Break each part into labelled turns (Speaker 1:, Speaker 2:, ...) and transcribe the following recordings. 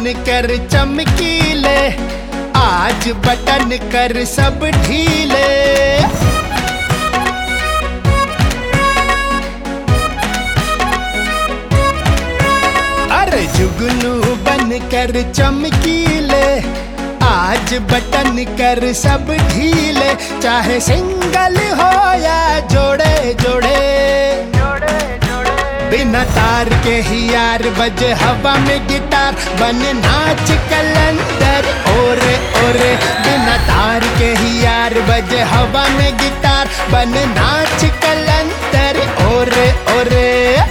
Speaker 1: कर चमकीले, आज बटन कर सब ढीले। अरे जुगनू बन कर चमकीले, आज बटन कर सब ढीले। चाहे सिंगल हो या जोड़े जोड़े, बिना तार के ही यार बजे हवा में गिटार, बन नाच कलंदर ओरे ओरे। बिना तार के ही यार बजे हवा में गिटार, बन नाच कलंदर ओरे ओरे।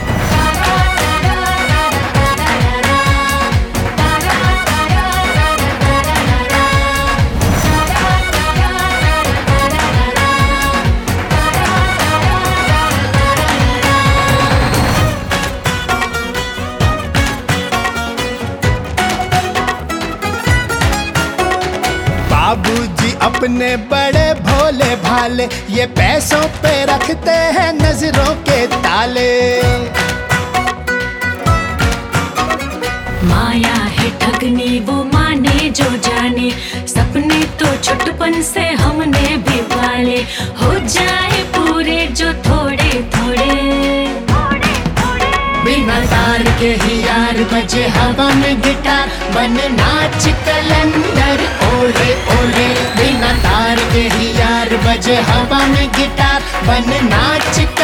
Speaker 1: बाबूजी अपने बड़े भोले भाले, ये पैसों पे रखते हैं नजरों के ताले।
Speaker 2: माया है ठगनी वो माने जो जाने, सपने तो छुटपन से हमने भी पाले। हो जाए पूरे जो थोड़े थोड़े,
Speaker 1: बिना तार के ही यार बजे हवा में गिटार, बन नाच कलंदर ओरे ओरे। बिना तार के ही यार बजे हवा में गिटार, बन नाच